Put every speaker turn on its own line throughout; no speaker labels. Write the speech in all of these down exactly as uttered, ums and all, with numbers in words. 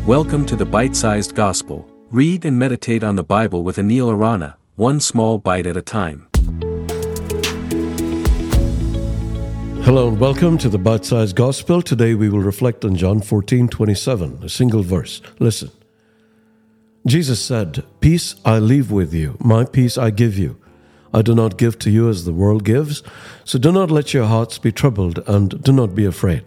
Welcome to the Bite-Sized Gospel. Read and meditate on the Bible with Anil Arana, one small bite at a time.
Hello and welcome to the Bite-Sized Gospel. Today we will reflect on John fourteen twenty-seven, a single verse. Listen. Jesus said, "Peace I leave with you, my peace I give you. I do not give to you as the world gives, so do not let your hearts be troubled and do not be afraid."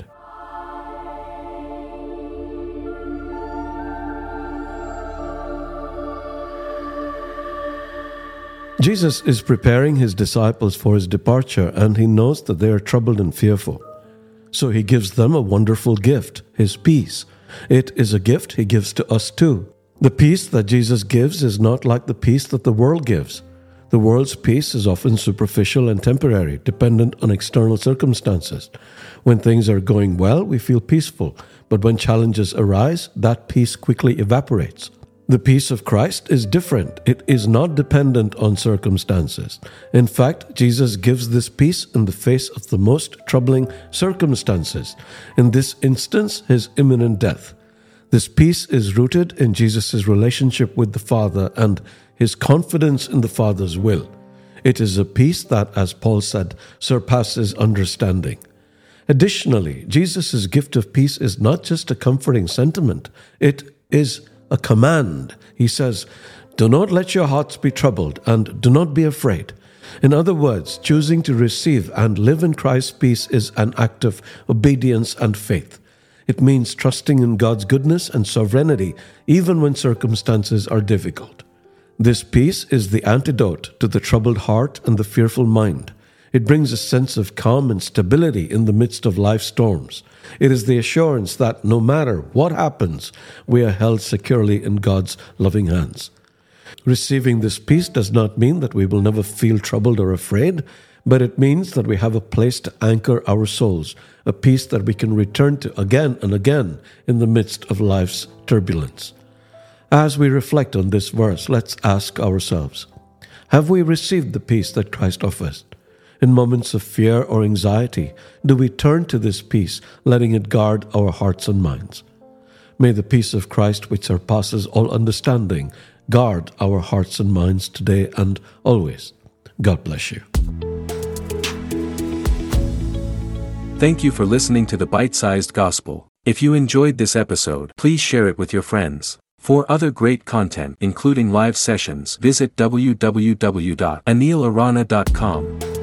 Jesus is preparing his disciples for his departure, and he knows that they are troubled and fearful. So he gives them a wonderful gift, his peace. It is a gift he gives to us too. The peace that Jesus gives is not like the peace that the world gives. The world's peace is often superficial and temporary, dependent on external circumstances. When things are going well, we feel peaceful, but when challenges arise, that peace quickly evaporates. The peace of Christ is different. It is not dependent on circumstances. In fact, Jesus gives this peace in the face of the most troubling circumstances. In this instance, his imminent death. This peace is rooted in Jesus' relationship with the Father and his confidence in the Father's will. It is a peace that, as Paul said, surpasses understanding. Additionally, Jesus' gift of peace is not just a comforting sentiment. It is a command. He says, "Do not let your hearts be troubled and do not be afraid." In other words, choosing to receive and live in Christ's peace is an act of obedience and faith. It means trusting in God's goodness and sovereignty even when circumstances are difficult. This peace is the antidote to the troubled heart and the fearful mind. It brings a sense of calm and stability in the midst of life's storms. It is the assurance that no matter what happens, we are held securely in God's loving hands. Receiving this peace does not mean that we will never feel troubled or afraid, but it means that we have a place to anchor our souls, a peace that we can return to again and again in the midst of life's turbulence. As we reflect on this verse, let's ask ourselves, have we received the peace that Christ offers? In moments of fear or anxiety, do we turn to this peace, letting it guard our hearts and minds? May the peace of Christ, which surpasses all understanding, guard our hearts and minds today and always. God bless you.
Thank you for listening to the Bite-Sized Gospel. If you enjoyed this episode, please share it with your friends. For other great content, including live sessions, visit w w w dot anil arana dot com.